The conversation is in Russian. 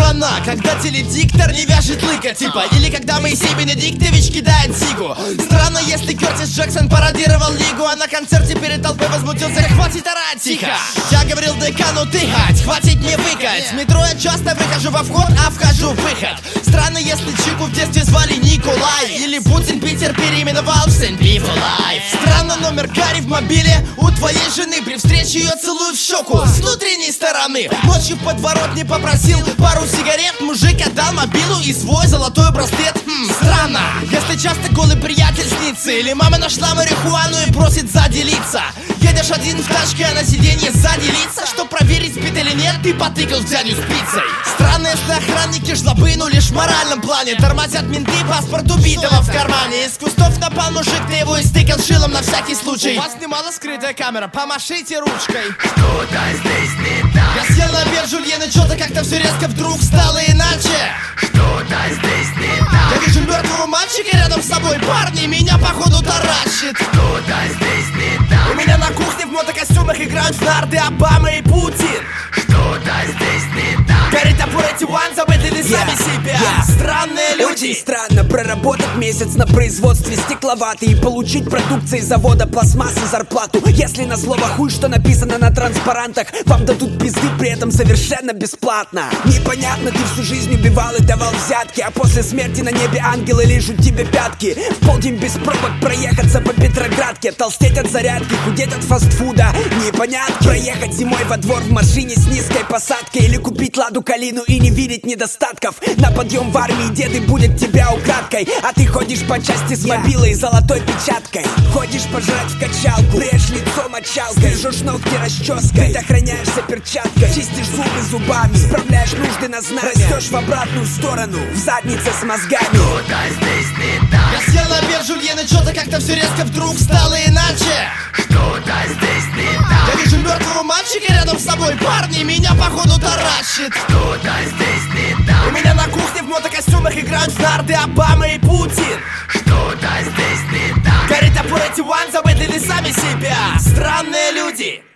Страна, когда теледиктор не вяжет лыка, типа. Или когда Моисей Бенедиктович кидает сигу. Странно, если Кертис Джексон пародировал Лигу, а на концерте перед толпой возмутился: хватит орать, тихо. Я говорил декану дыхать, хватит не выкать. В метро я часто выхожу во вход, а вхожу в выход. Странно, если Чику в детстве звали Николай, или Путин Питер переименовал в Saint Be for Life. Странно, номер Гарри в мобиле у твоей жены. При встрече ее целуют в щеку с внутренней стороны. Ночью в подворотне попросил пару сигарет, мужик отдал мобилу и свой золотой браслет. Странно, если часто голый приятель снится, или мама нашла марихуану и просит заделиться. Едешь один в тачке, а на сиденье сзади лица. Чтоб проверить, спит или нет, ты потыкал в дядю спицей. Странно, если охранники жлобы, ну лишь в моральном плане. Тормозят менты, паспорт убитого в кармане. Из кустов напал мужик, ты его истыкал шилом на всякий случай. У вас снимала скрытая камера, помашите ручкой. Что-то здесь не так. Я съел на обед жульены, что-то как-то все резко вдруг стало иначе. Что-то здесь не так. Я вижу мертвого мальчика рядом с собой. Парни, меня походу таращит. Что-то здесь не так. У меня на кухне в мотокостюмах играют в нарды Обама и Путин. Что-то здесь не так. Горит топор, эти ван забыли сами себя. Странные люди. Очень странно проработать месяц на производстве стекловаты и получить продукцией завода пластмассы зарплату. Если на слово хуй, что написано на транспарантах, вам дадут пизды при этом совершенно бесплатно. Непонятно, ты всю жизнь убивал и давал взятки, а после смерти на небе ангелы лижут тебе пятки. В полдень без пробок проехаться по Петроградке, толстеть от зарядки, худеть от фастфуда. Непонятно проехать зимой во двор в машине с низкой посадкой, или купить ладу калину и не видеть недостатков. На подъем в армии деды будут тебя украдкой, а ты ходишь по части с мобилой и золотой печаткой. Ходишь пожрать в качалку, брешь лицо мочалкой, жжешь ногти расческой, охраняешься перчаткой, чистишь зубы зубами, справляешь нужды на знамя, растешь в обратную сторону, в заднице с мозгами. Что-то здесь не так. Я съел на обед жульены, что-то как-то все резко вдруг стало иначе. Что-то здесь не так. Я вижу мертвого мальчика рядом с собой. Парни, меня походу таращит. Что-то здесь не так. У меня на кухне в мотокостюмах играют в нарды Обама и Путин. Что-то здесь не так. Горит топор, эти ван забыли сами себя. Странные люди.